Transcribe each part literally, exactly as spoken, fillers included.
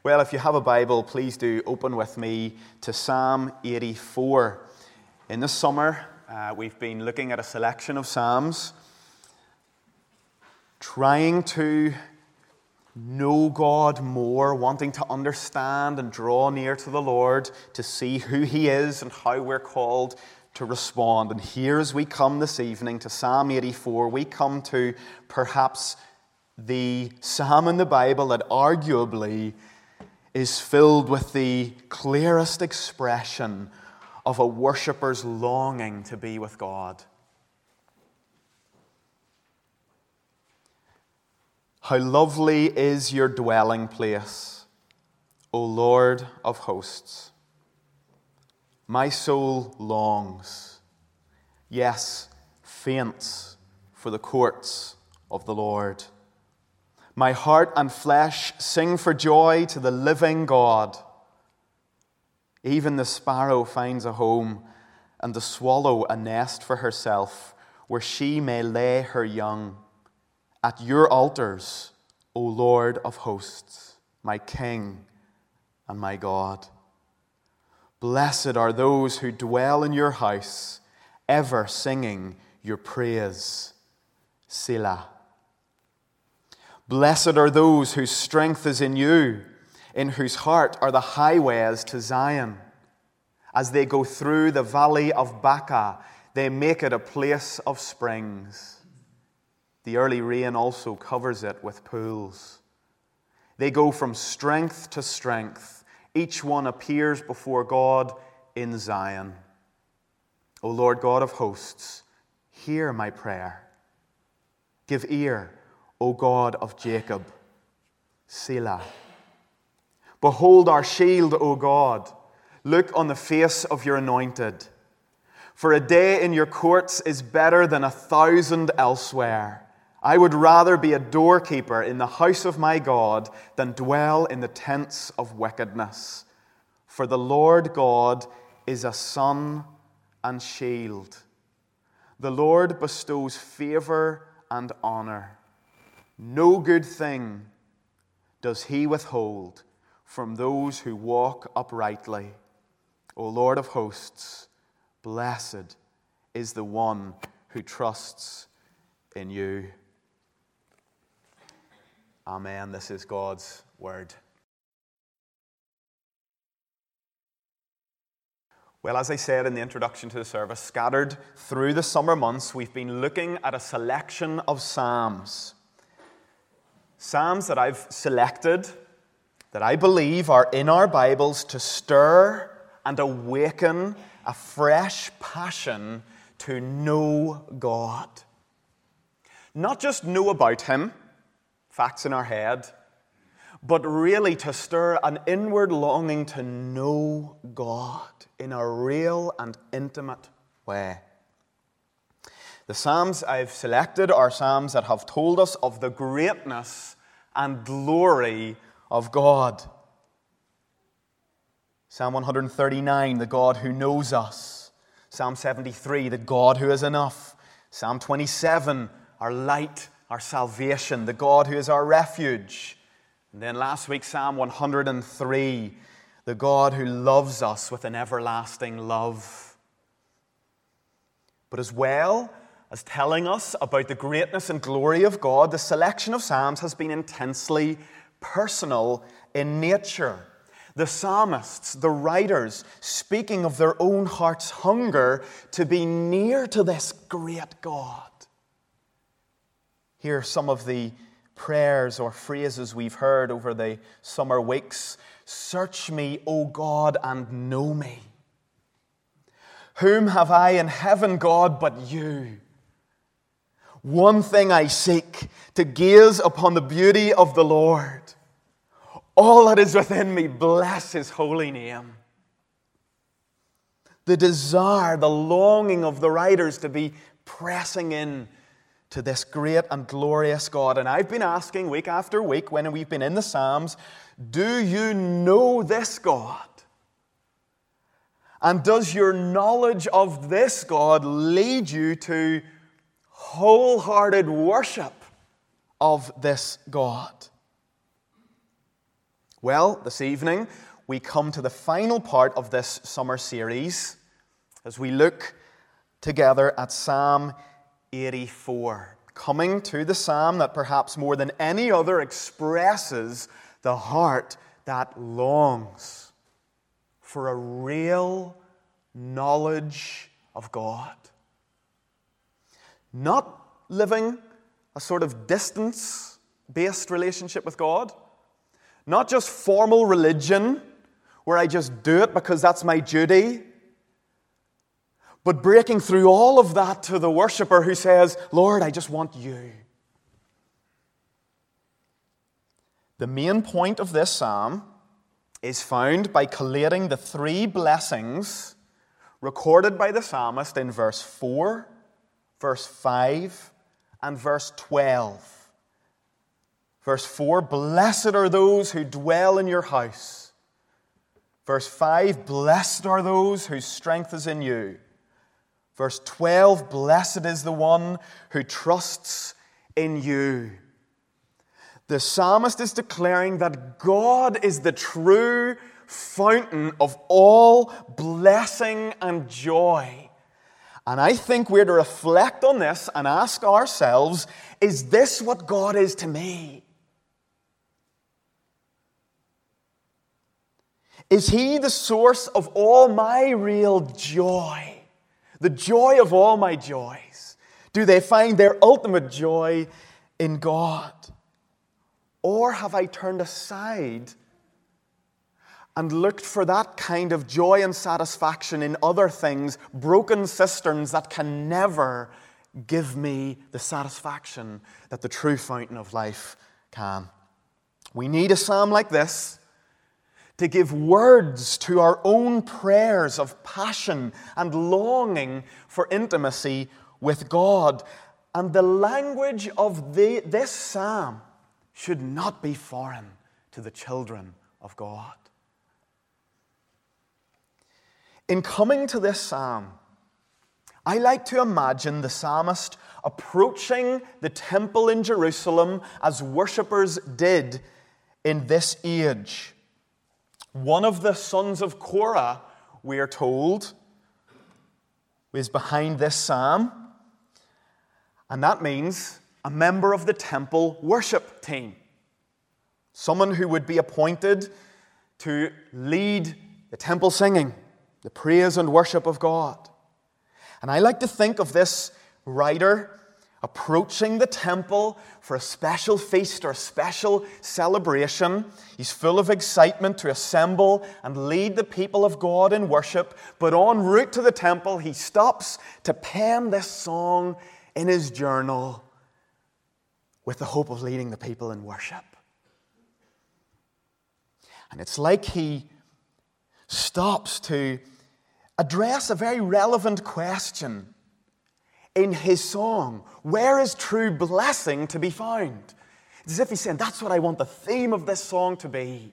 Well, if you have a Bible, please do open with me to Psalm eighty-four. In the summer, uh, we've been looking at a selection of Psalms, trying to know God more, wanting to understand and draw near to the Lord, to see who He is and how we're called to respond. And here as we come this evening to Psalm eighty-four, we come to perhaps the psalm in the Bible that arguably is filled with the clearest expression of a worshipper's longing to be with God. How lovely is your dwelling place, O Lord of hosts. My soul longs, yes, faints for the courts of the Lord. My heart and flesh sing for joy to the living God. Even the sparrow finds a home, and the swallow a nest for herself, where she may lay her young. At your altars, O Lord of hosts, my King and my God. Blessed are those who dwell in your house, ever singing your praise. Selah. Blessed are those whose strength is in you, in whose heart are the highways to Zion. As they go through the valley of Baca, they make it a place of springs. The early rain also covers it with pools. They go from strength to strength. Each one appears before God in Zion. O Lord God of hosts, hear my prayer. Give ear, O God of Jacob. Selah. Behold our shield, O God. Look on the face of your anointed. For a day in your courts is better than a thousand elsewhere. I would rather be a doorkeeper in the house of my God than dwell in the tents of wickedness. For the Lord God is a sun and shield. The Lord bestows favor and honor. No good thing does He withhold from those who walk uprightly. O Lord of hosts, blessed is the one who trusts in you. Amen. This is God's word. Well, as I said in the introduction to the service, scattered through the summer months, we've been looking at a selection of psalms. Psalms that I've selected, that I believe are in our Bibles to stir and awaken a fresh passion to know God. Not just know about Him, facts in our head, but really to stir an inward longing to know God in a real and intimate way. The psalms I've selected are psalms that have told us of the greatness and glory of God. Psalm one thirty-nine, the God who knows us. Psalm seventy-three, the God who is enough. Psalm twenty-seven, our light, our salvation, the God who is our refuge. And then last week, Psalm one hundred three, the God who loves us with an everlasting love. But as well as telling us about the greatness and glory of God, the selection of psalms has been intensely personal in nature. The psalmists, the writers, speaking of their own heart's hunger to be near to this great God. Here are some of the prayers or phrases we've heard over the summer weeks. Search me, O God, and know me. Whom have I in heaven, God, but you? One thing I seek, to gaze upon the beauty of the Lord. All that is within me, bless His holy name. The desire, the longing of the writers to be pressing in to this great and glorious God. And I've been asking week after week when we've been in the Psalms, do you know this God? And does your knowledge of this God lead you to wholehearted worship of this God? Well, this evening we come to the final part of this summer series as we look together at Psalm eighty-four, coming to the psalm that perhaps more than any other expresses the heart that longs for a real knowledge of God. Not living a sort of distance-based relationship with God, not just formal religion where I just do it because that's my duty, but breaking through all of that to the worshiper who says, Lord, I just want you. The main point of this psalm is found by collating the three blessings recorded by the psalmist in verse four, verse five, and verse twelve. Verse four, blessed are those who dwell in your house. Verse five, blessed are those whose strength is in you. Verse twelve, blessed is the one who trusts in you. The psalmist is declaring that God is the true fountain of all blessing and joy. And I think we're to reflect on this and ask ourselves, is this what God is to me? Is He the source of all my real joy? The joy of all my joys? Do they find their ultimate joy in God? Or have I turned aside and looked for that kind of joy and satisfaction in other things, broken cisterns that can never give me the satisfaction that the true fountain of life can? We need a psalm like this to give words to our own prayers of passion and longing for intimacy with God. And the language of the, this psalm should not be foreign to the children of God. In coming to this psalm, I like to imagine the psalmist approaching the temple in Jerusalem as worshippers did in this age. One of the sons of Korah, we are told, is behind this psalm. And that means a member of the temple worship team. Someone who would be appointed to lead the temple singing, the praise and worship of God. And I like to think of this writer approaching the temple for a special feast or a special celebration. He's full of excitement to assemble and lead the people of God in worship. But en route to the temple, he stops to pen this song in his journal with the hope of leading the people in worship. And it's like he stops to address a very relevant question in his song. Where is true blessing to be found? It's as if he's saying, that's what I want the theme of this song to be.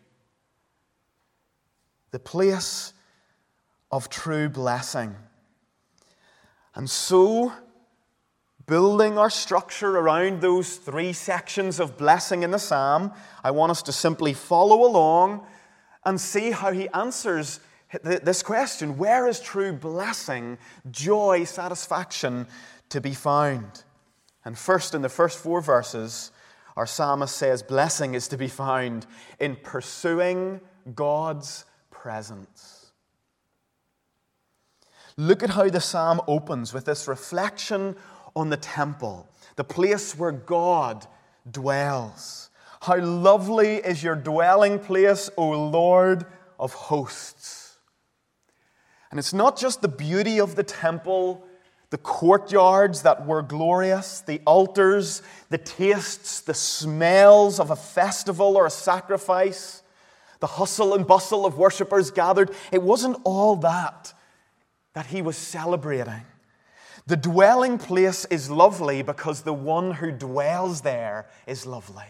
The place of true blessing. And so, building our structure around those three sections of blessing in the psalm, I want us to simply follow along and see how he answers this question. Where is true blessing, joy, satisfaction to be found? And first, in the first four verses, our psalmist says blessing is to be found in pursuing God's presence. Look at how the psalm opens with this reflection on the temple, the place where God dwells. How lovely is your dwelling place, O Lord of hosts. And it's not just the beauty of the temple, the courtyards that were glorious, the altars, the tastes, the smells of a festival or a sacrifice, the hustle and bustle of worshippers gathered. It wasn't all that that he was celebrating. The dwelling place is lovely because the one who dwells there is lovely.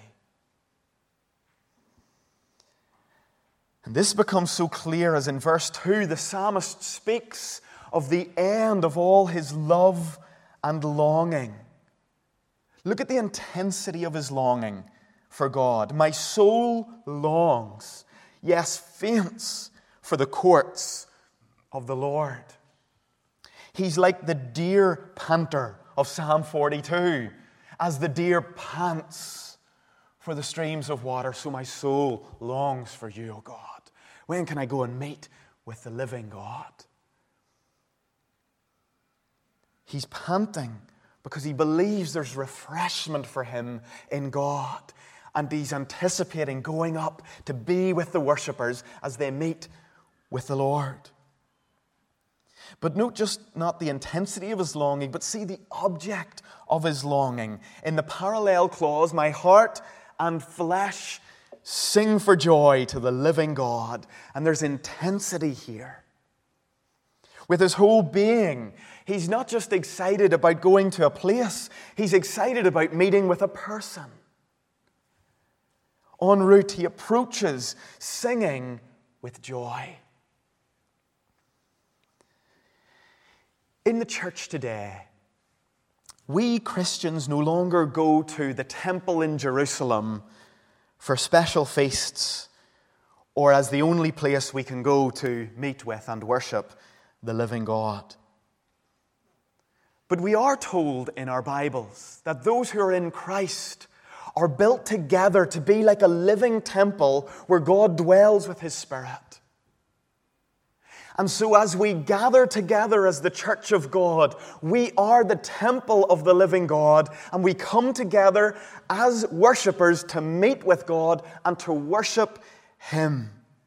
And this becomes so clear as in verse two, the psalmist speaks of the end of all his love and longing. Look at the intensity of his longing for God. My soul longs yes, faints for the courts of the Lord. He's like the deer panter of Psalm forty-two. As the deer pants for the streams of water, so my soul longs for you, O God. When can I go and meet with the living God? He's panting because he believes there's refreshment for him in God. And he's anticipating going up to be with the worshippers as they meet with the Lord. But note just not the intensity of his longing, but see the object of his longing. In the parallel clause, my heart and flesh sing for joy to the living God. And there's intensity here. With his whole being, he's not just excited about going to a place, he's excited about meeting with a person. En route, he approaches singing with joy. In the church today, we Christians no longer go to the temple in Jerusalem for special feasts or as the only place we can go to meet with and worship the living God. But we are told in our Bibles that those who are in Christ are built together to be like a living temple where God dwells with His Spirit. And so as we gather together as the church of God, we are the temple of the living God, and we come together as worshippers to meet with God and to worship Him.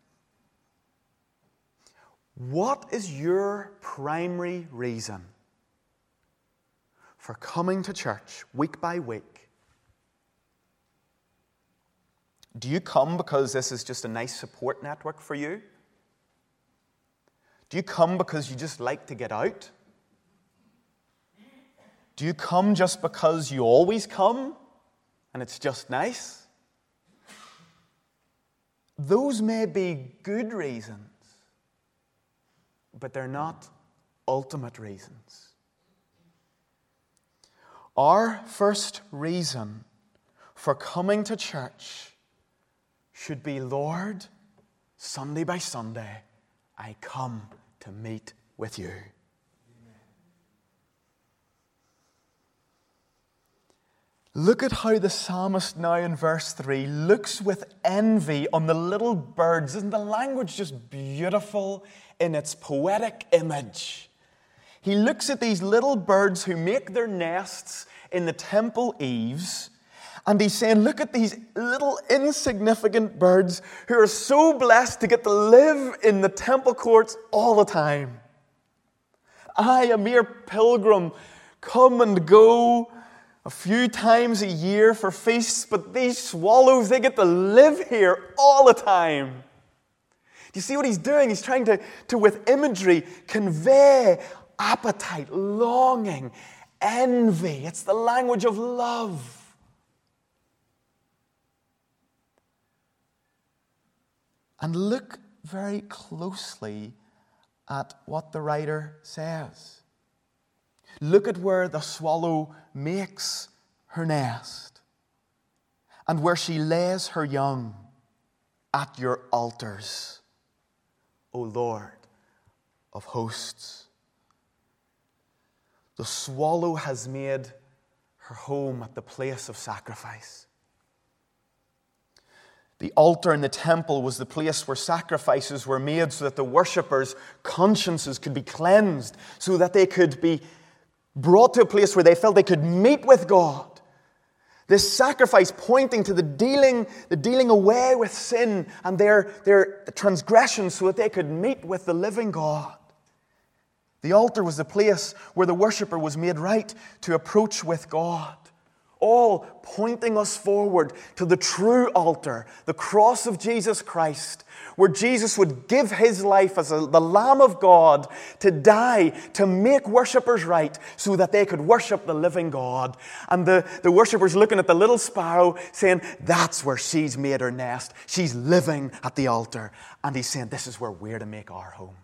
What is your primary reason for coming to church week by week? Do you come because this is just a nice support network for you? Do you come because you just like to get out? Do you come just because you always come and it's just nice? Those may be good reasons, but they're not ultimate reasons. Our first reason for coming to church should be, Lord, Sunday by Sunday, I come to meet with you. Amen. Look at how the psalmist now in verse three looks with envy on the little birds. Isn't the language just beautiful in its poetic image? He looks at these little birds who make their nests in the temple eaves, and he's saying, look at these little insignificant birds who are so blessed to get to live in the temple courts all the time. I, a mere pilgrim, come and go a few times a year for feasts, but these swallows, they get to live here all the time. Do you see what he's doing? He's trying to, to with imagery, convey appetite, longing, envy. It's the language of love. And look very closely at what the writer says. Look at where the swallow makes her nest and where she lays her young, at your altars, O Lord of hosts. The swallow has made her home at the place of sacrifice. The altar in the temple was the place where sacrifices were made so that the worshippers' consciences could be cleansed, so that they could be brought to a place where they felt they could meet with God. This sacrifice pointing to the dealing, the dealing away with sin and their, their transgressions so that they could meet with the living God. The altar was the place where the worshipper was made right to approach with God. All pointing us forward to the true altar, the cross of Jesus Christ, where Jesus would give His life as a, the Lamb of God to die, to make worshippers right so that they could worship the living God. And the, the worshippers looking at the little sparrow saying, that's where she's made her nest. She's living at the altar. And He's saying, this is where we're to make our home.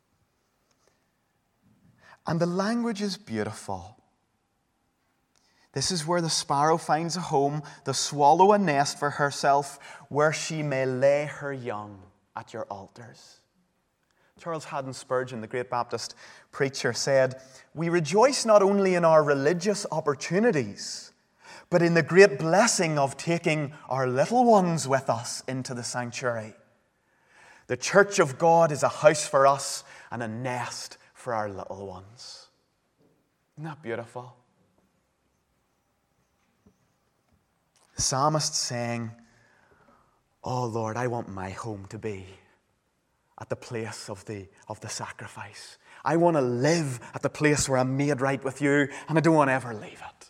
And the language is beautiful. This is where the sparrow finds a home, the swallow a nest for herself, where she may lay her young at your altars. Charles Haddon Spurgeon, the great Baptist preacher, said, "We rejoice not only in our religious opportunities, but in the great blessing of taking our little ones with us into the sanctuary. The church of God is a house for us and a nest for our little ones." Isn't that beautiful? The psalmist saying, "Oh Lord, I want my home to be at the place of the, of the sacrifice. I want to live at the place where I'm made right with you, and I don't want to ever leave it."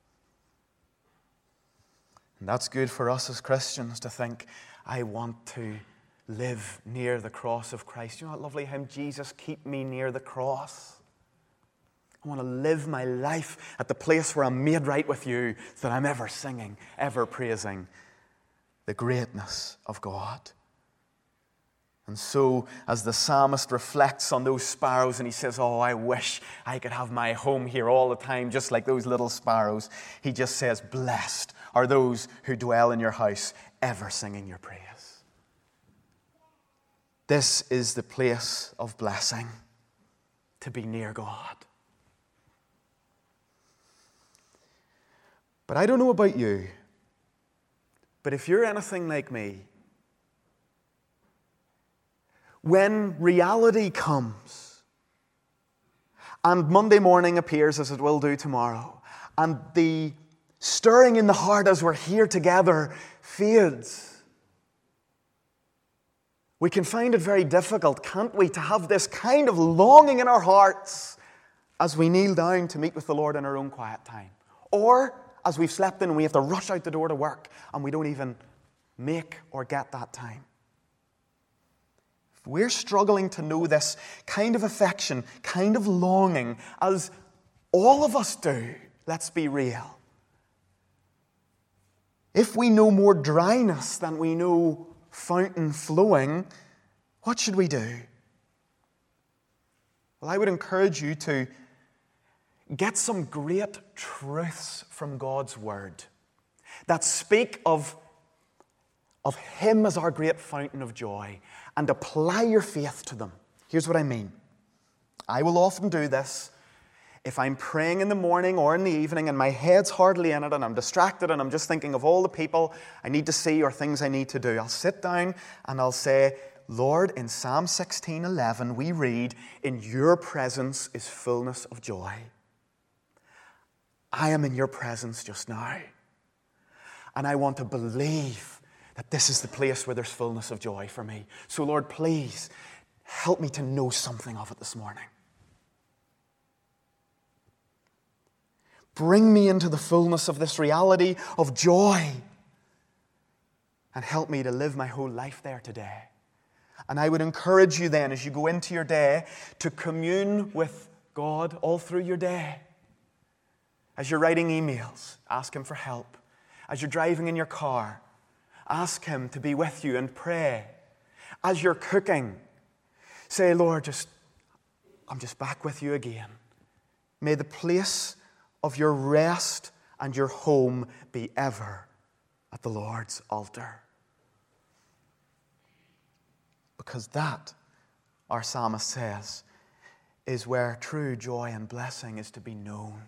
And that's good for us as Christians to think, I want to live near the cross of Christ. You know that lovely hymn, "Jesus, keep me near the cross"? I want to live my life at the place where I'm made right with you, so that I'm ever singing, ever praising the greatness of God. And so, as the psalmist reflects on those sparrows and he says, "Oh, I wish I could have my home here all the time, just like those little sparrows," he just says, "Blessed are those who dwell in your house, ever singing your praise." This is the place of blessing, to be near God. But I don't know about you, but if you're anything like me, when reality comes and Monday morning appears, as it will do tomorrow, and the stirring in the heart as we're here together fades, we can find it very difficult, can't we, to have this kind of longing in our hearts as we kneel down to meet with the Lord in our own quiet time. Or as we've slept in and we have to rush out the door to work and we don't even make or get that time. If we're struggling to know this kind of affection, kind of longing, as all of us do, let's be real. If we know more dryness than we know fountain flowing, what should we do? Well, I would encourage you to get some great truths from God's Word that speak of, of Him as our great fountain of joy, and apply your faith to them. Here's what I mean. I will often do this if I'm praying in the morning or in the evening and my head's hardly in it and I'm distracted and I'm just thinking of all the people I need to see or things I need to do. I'll sit down and I'll say, "Lord, in Psalm sixteen eleven we read, 'In your presence is fullness of joy.' I am in your presence just now. And I want to believe that this is the place where there's fullness of joy for me. So Lord, please help me to know something of it this morning. Bring me into the fullness of this reality of joy. And help me to live my whole life there today." And I would encourage you then, as you go into your day, to commune with God all through your day. As you're writing emails, ask Him for help. As you're driving in your car, ask Him to be with you and pray. As you're cooking, say, "Lord, just I'm just back with you again. May the place of your rest and your home be ever at the Lord's altar." Because that, our psalmist says, is where true joy and blessing is to be known.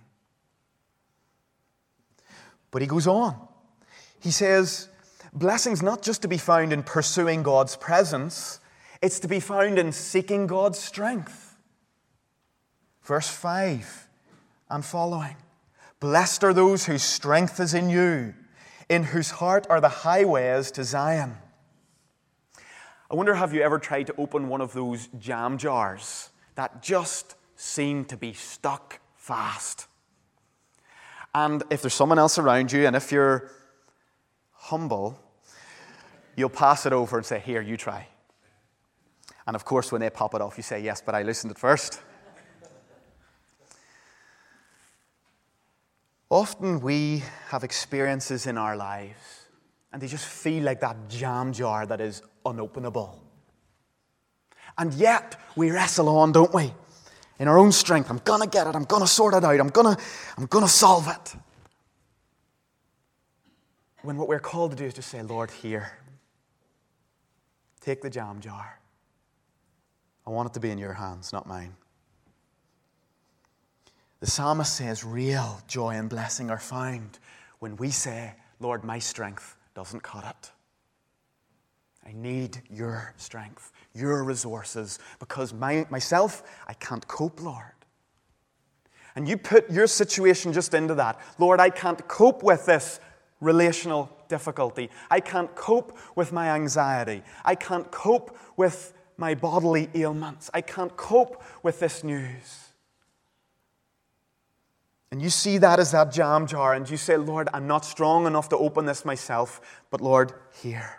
But he goes on. He says, blessing's not just to be found in pursuing God's presence, it's to be found in seeking God's strength. Verse five and following. "Blessed are those whose strength is in you, in whose heart are the highways to Zion." I wonder, have you ever tried to open one of those jam jars that just seem to be stuck fast? And if there's someone else around you, and if you're humble, you'll pass it over and say, "Here, you try." And of course, when they pop it off, you say, "Yes, but I loosened it first." Often we have experiences in our lives, and they just feel like that jam jar that is unopenable. And yet, we wrestle on, don't we? In our own strength, I'm going to get it, I'm going to sort it out, I'm going to, I'm going to solve it. when what we're called to do is just say, Lord, here, take the jam jar. I want it to be in your hands, not mine. The psalmist says real joy and blessing are found when we say, Lord, my strength doesn't cut it. I need your strength, your resources, because my, myself, I can't cope, Lord. And you put your situation just into that. Lord, I can't cope with this relational difficulty. I can't cope with my anxiety. I can't cope with my bodily ailments. I can't cope with this news. And you see that as that jam jar, and you say, Lord, I'm not strong enough to open this myself, but Lord, here.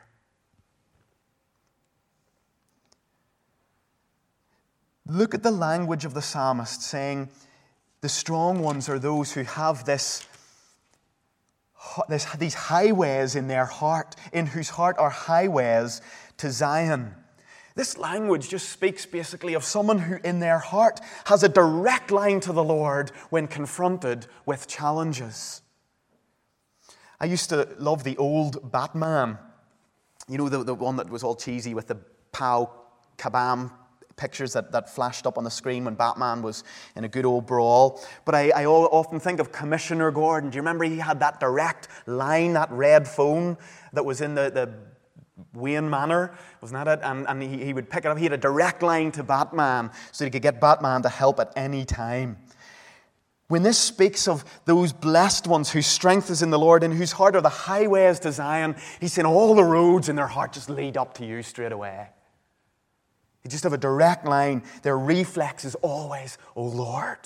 Look at the language of the psalmist saying, the strong ones are those who have this, this, these highways in their heart, in whose heart are highways to Zion. This language just speaks basically of someone who in their heart has a direct line to the Lord when confronted with challenges. I used to love the old Batman. You know, the, the one that was all cheesy with the pow, kabam pictures that, that flashed up on the screen when Batman was in a good old brawl. But I, I often think of Commissioner Gordon. Do you remember he had that direct line, that red phone that was in the... the Wayne Manor, wasn't that it? And, and he, he would pick it up. He had a direct line to Batman so he could get Batman to help at any time. When this speaks of those blessed ones whose strength is in the Lord and whose heart are the highways to Zion, he's saying all the roads in their heart just lead up to you straight away. They just have a direct line. Their reflex is always, oh Lord.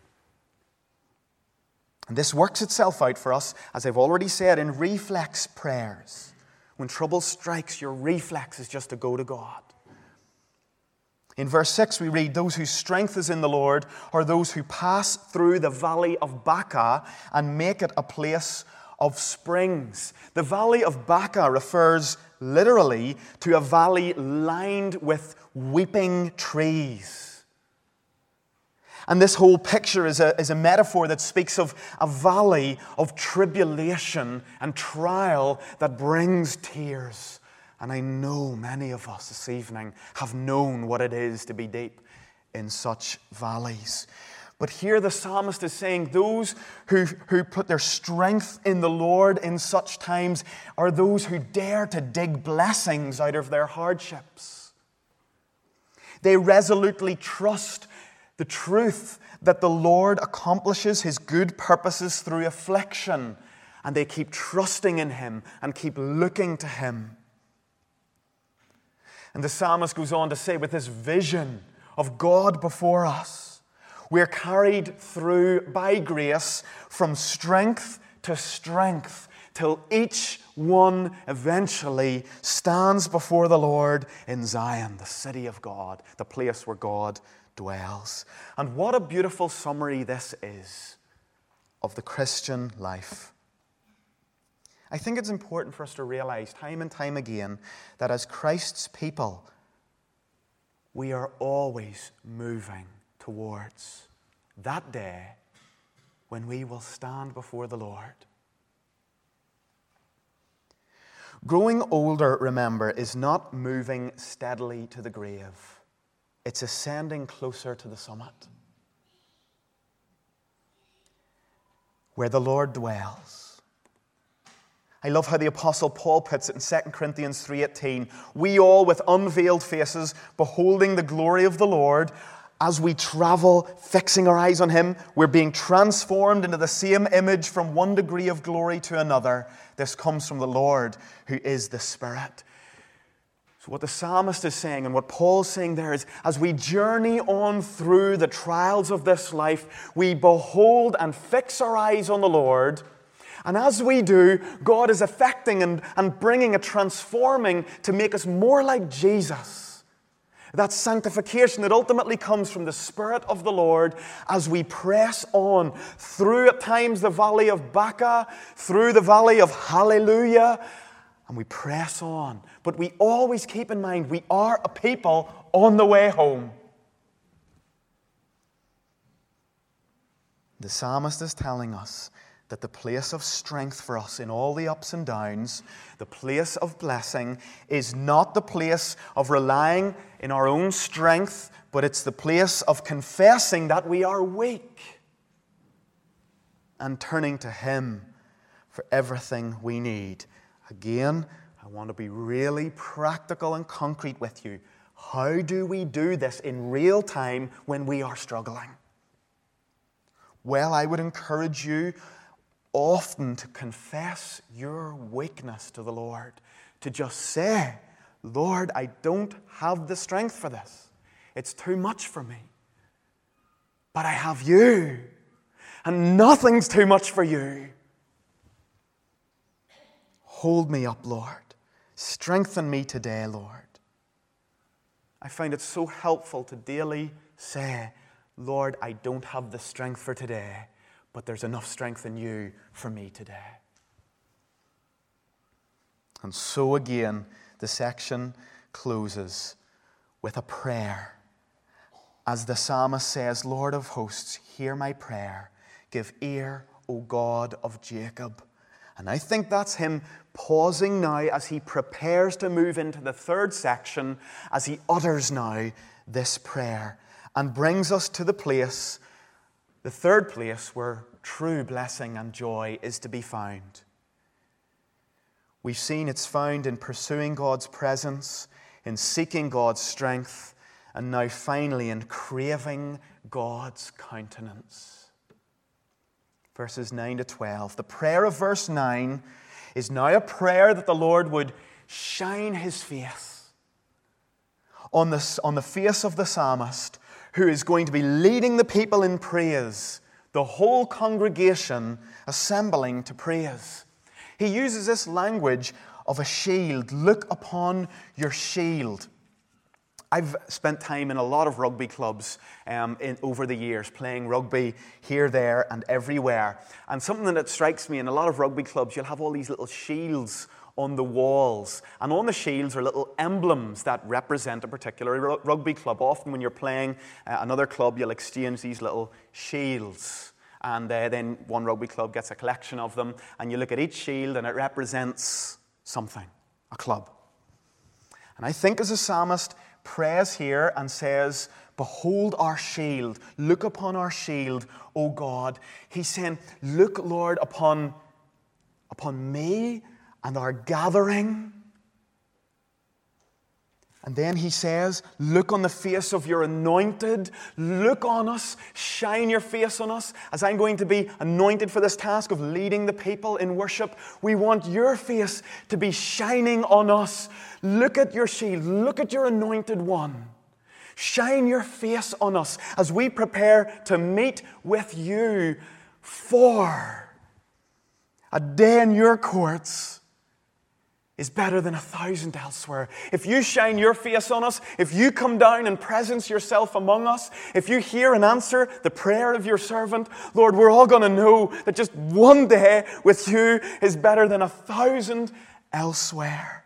And this works itself out for us, as I've already said, in reflex prayers. When trouble strikes, your reflex is just to go to God. In verse six we read, those whose strength is in the Lord are those who pass through the valley of Baca and make it a place of springs. The valley of Baca refers literally to a valley lined with weeping trees. And this whole picture is a, is a metaphor that speaks of a valley of tribulation and trial that brings tears. And I know many of us this evening have known what it is to be deep in such valleys. But here the psalmist is saying those who, who put their strength in the Lord in such times are those who dare to dig blessings out of their hardships. They resolutely trust the truth that the Lord accomplishes His good purposes through affliction, and they keep trusting in Him and keep looking to Him. And the psalmist goes on to say, with this vision of God before us, we're carried through by grace from strength to strength till each one eventually stands before the Lord in Zion, the city of God, the place where God dwells. And what a beautiful summary this is of the Christian life. I think it's important for us to realize time and time again that as Christ's people, we are always moving towards that day when we will stand before the Lord. Growing older, remember, is not moving steadily to the grave. It's ascending closer to the summit, where the Lord dwells. I love how the Apostle Paul puts it in Second Corinthians three eighteen. We all, with unveiled faces, beholding the glory of the Lord, as we travel, fixing our eyes on Him, we're being transformed into the same image from one degree of glory to another. This comes from the Lord, who is the Spirit. What the psalmist is saying and what Paul's saying there is, as we journey on through the trials of this life, we behold and fix our eyes on the Lord. And as we do, God is affecting and, and bringing a transforming to make us more like Jesus. That sanctification that ultimately comes from the Spirit of the Lord as we press on through at times the valley of Baca, through the valley of Hallelujah, and we press on. But we always keep in mind we are a people on the way home. The psalmist is telling us that the place of strength for us in all the ups and downs, the place of blessing, is not the place of relying in our own strength, but it's the place of confessing that we are weak and turning to Him for everything we need. Again, I want to be really practical and concrete with you. How do we do this in real time when we are struggling? Well, I would encourage you often to confess your weakness to the Lord. To just say, Lord, I don't have the strength for this. It's too much for me. But I have you. And nothing's too much for you. Hold me up, Lord. Strengthen me today, Lord. I find it so helpful to daily say, Lord, I don't have the strength for today, but there's enough strength in you for me today. And so again, the section closes with a prayer. As the psalmist says, Lord of hosts, hear my prayer. Give ear, O God of Jacob. And I think that's him pausing now as he prepares to move into the third section, as he utters now this prayer and brings us to the place, the third place where true blessing and joy is to be found. We've seen it's found in pursuing God's presence, in seeking God's strength, and now finally in craving God's countenance. Verses nine to twelve. The prayer of verse nine is now a prayer that the Lord would shine His face on the, on the face of the psalmist, who is going to be leading the people in praise, the whole congregation assembling to praise. He uses this language of a shield. Look upon your shield. I've spent time in a lot of rugby clubs um, in, over the years, playing rugby here, there, and everywhere. And something that strikes me, in a lot of rugby clubs, you'll have all these little shields on the walls. And on the shields are little emblems that represent a particular r- rugby club. Often when you're playing uh, another club, you'll exchange these little shields. And uh, then one rugby club gets a collection of them. And you look at each shield and it represents something, a club. And I think as a psalmist prays here and says, behold our shield, look upon our shield, O God. He's saying, look, Lord, upon, upon me and our gathering. And then he says, look on the face of your anointed. Look on us. Shine your face on us. As I'm going to be anointed for this task of leading the people in worship, we want your face to be shining on us. Look at your shield. Look at your anointed one. Shine your face on us as we prepare to meet with you for a day in your courts is better than a thousand elsewhere. If you shine your face on us, if you come down and presence yourself among us, if you hear and answer the prayer of your servant, Lord, we're all going to know that just one day with you is better than a thousand elsewhere.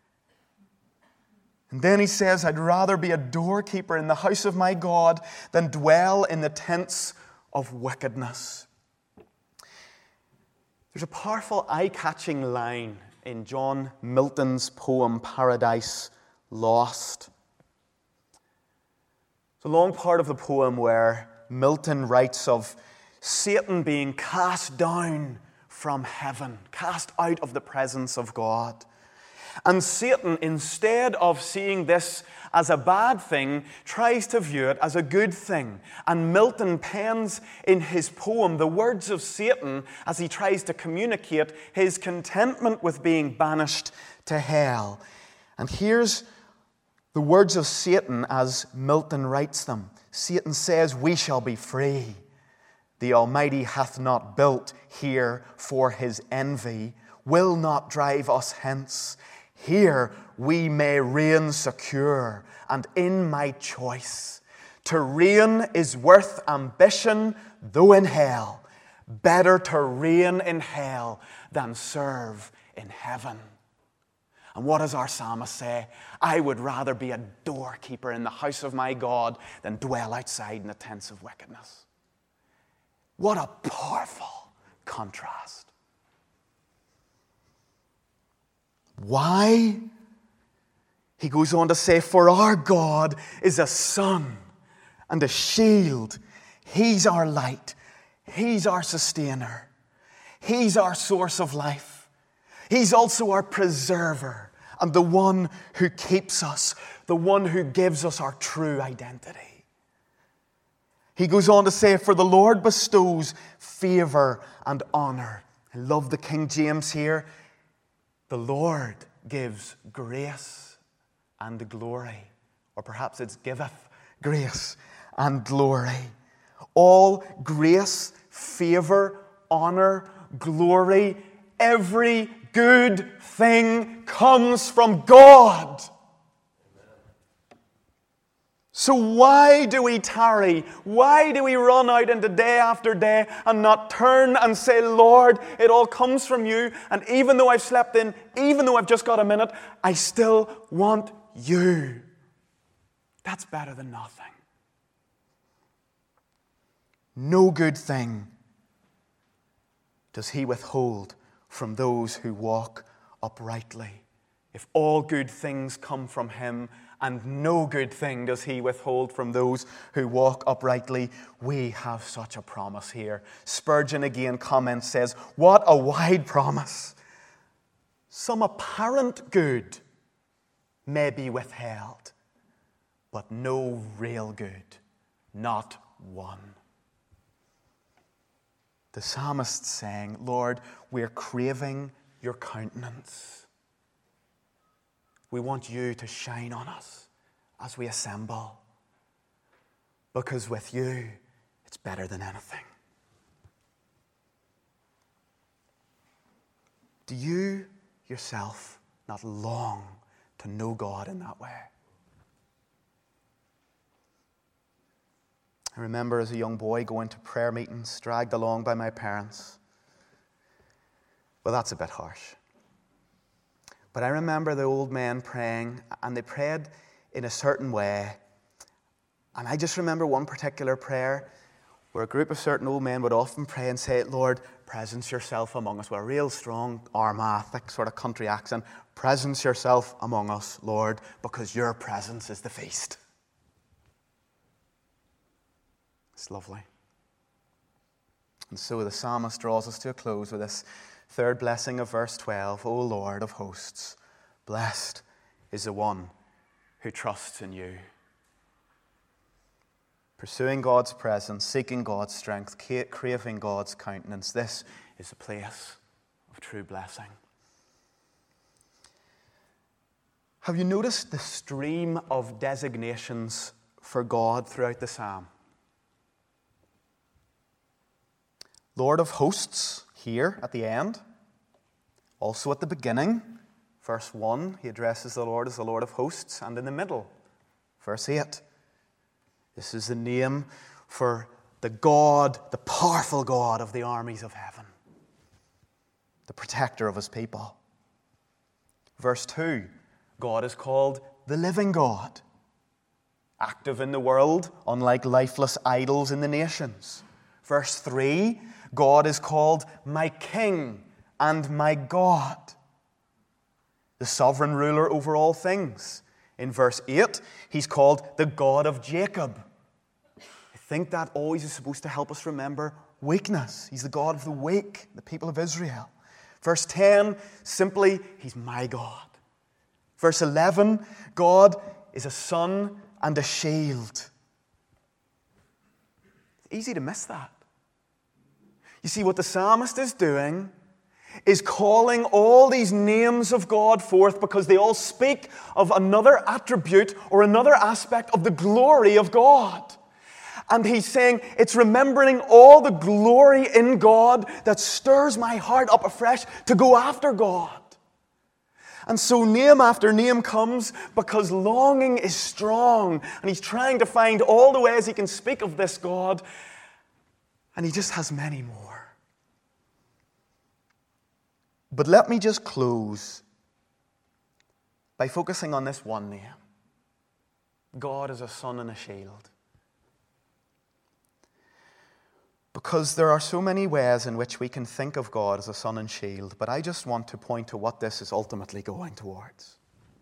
And then he says, I'd rather be a doorkeeper in the house of my God than dwell in the tents of wickedness. There's a powerful, eye-catching line in John Milton's poem, Paradise Lost. It's a long part of the poem where Milton writes of Satan being cast down from heaven, cast out of the presence of God. And Satan, instead of seeing this as a bad thing, tries to view it as a good thing. And Milton pens in his poem the words of Satan as he tries to communicate his contentment with being banished to hell. And here's the words of Satan as Milton writes them. Satan says, we shall be free. The Almighty hath not built here for His envy, will not drive us hence. Here we may reign secure, and in my choice. To reign is worth ambition, though in hell. Better to reign in hell than serve in heaven. And what does our psalmist say? I would rather be a doorkeeper in the house of my God than dwell outside in the tents of wickedness. What a powerful, contrast. Why? He goes on to say, for our God is a sun and a shield. He's our light. He's our sustainer. He's our source of life. He's also our preserver and the one who keeps us, the one who gives us our true identity. He goes on to say, for the Lord bestows favor and honor. I love the King James here. The Lord gives grace and glory. Or perhaps it's giveth grace and glory. All grace, favor, honor, glory, every good thing comes from God. So why do we tarry? Why do we run out into day after day and not turn and say, Lord, it all comes from you, and even though I've slept in, even though I've just got a minute, I still want you. That's better than nothing. No good thing does he withhold from those who walk uprightly. If all good things come from him, and no good thing does he withhold from those who walk uprightly, we have such a promise here. Spurgeon again comments, says, what a wide promise. Some apparent good may be withheld, but no real good, not one. The psalmist saying, Lord, we're craving your countenance. We want you to shine on us as we assemble. Because with you, it's better than anything. Do you yourself not long to know God in that way? I remember as a young boy going to prayer meetings, dragged along by my parents. Well, that's a bit harsh. But I remember the old men praying, and they prayed in a certain way. And I just remember one particular prayer where a group of certain old men would often pray and say, Lord, presence yourself among us. With a real strong Armagh, thick sort of country accent. Presence yourself among us, Lord, because your presence is the feast. It's lovely. And so the psalmist draws us to a close with this third blessing of verse twelve. O Lord of hosts, blessed is the one who trusts in you. Pursuing God's presence, seeking God's strength, craving God's countenance. This is a place of true blessing. Have you noticed the stream of designations for God throughout the psalm? Lord of hosts, here at the end. Also at the beginning, verse one, he addresses the Lord as the Lord of hosts. And in the middle, verse eight, this is the name for the God, the powerful God of the armies of heaven, the protector of his people. Verse two, God is called the living God, active in the world, unlike lifeless idols in the nations. Verse three, God is called my King and my God, the sovereign ruler over all things. In verse eight, he's called the God of Jacob. I think that always is supposed to help us remember weakness. He's the God of the weak, the people of Israel. Verse ten, simply, he's my God. Verse eleven, God is a sun and a shield. It's easy to miss that. You see, what the psalmist is doing is calling all these names of God forth because they all speak of another attribute or another aspect of the glory of God. And he's saying, it's remembering all the glory in God that stirs my heart up afresh to go after God. And so name after name comes because longing is strong. And he's trying to find all the ways he can speak of this God. And he just has many more. But let me just close by focusing on this one name. God is a sun and a shield. Because there are so many ways in which we can think of God as a sun and shield, but I just want to point to what this is ultimately going towards.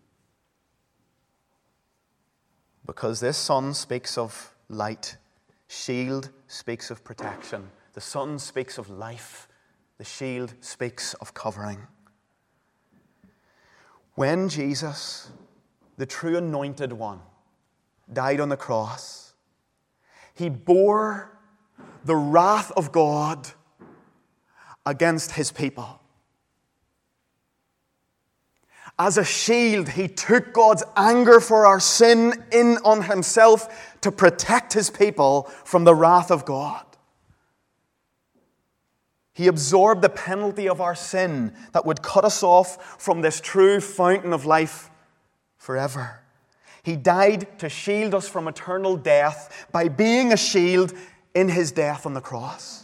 Because this sun speaks of light, shield speaks of protection. The sun speaks of life, the shield speaks of covering. When Jesus, the true anointed one, died on the cross, he bore the wrath of God against his people. As a shield, he took God's anger for our sin in on himself to protect his people from the wrath of God. He absorbed the penalty of our sin that would cut us off from this true fountain of life forever. He died to shield us from eternal death by being a shield in his death on the cross.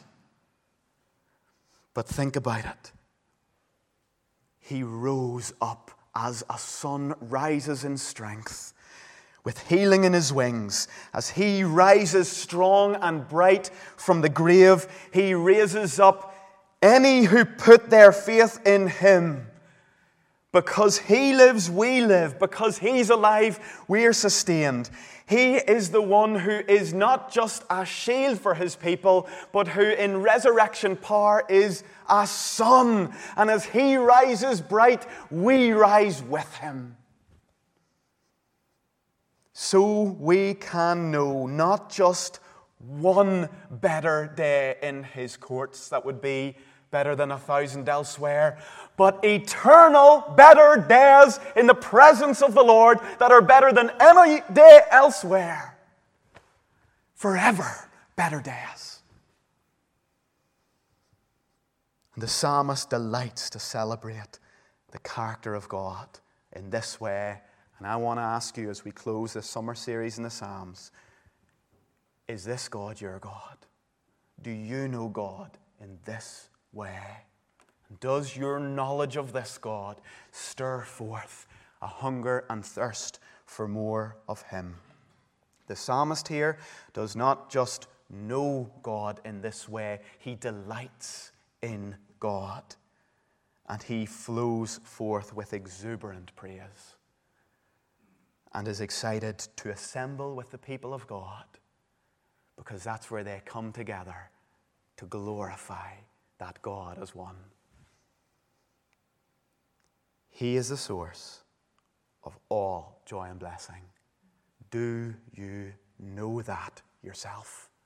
But think about it. He rose up as a sun rises in strength, with healing in his wings. As he rises strong and bright from the grave, he raises up any who put their faith in him. Because he lives, we live. Because he's alive, we are sustained. He is the one who is not just a shield for his people, but who in resurrection power is a sun. And as he rises bright, we rise with him. So we can know not just one better day in his courts that would be better than a thousand elsewhere, but eternal better days in the presence of the Lord that are better than any day elsewhere. Forever better days. And the psalmist delights to celebrate the character of God in this way. And I want to ask you as we close this summer series in the Psalms, is this God your God? Do you know God in this way? Does your knowledge of this God stir forth a hunger and thirst for more of him? The psalmist here does not just know God in this way, he delights in God. And he flows forth with exuberant praise and is excited to assemble with the people of God, because that's where they come together to glorify that God as one. He is the source of all joy and blessing. Do you know that yourself?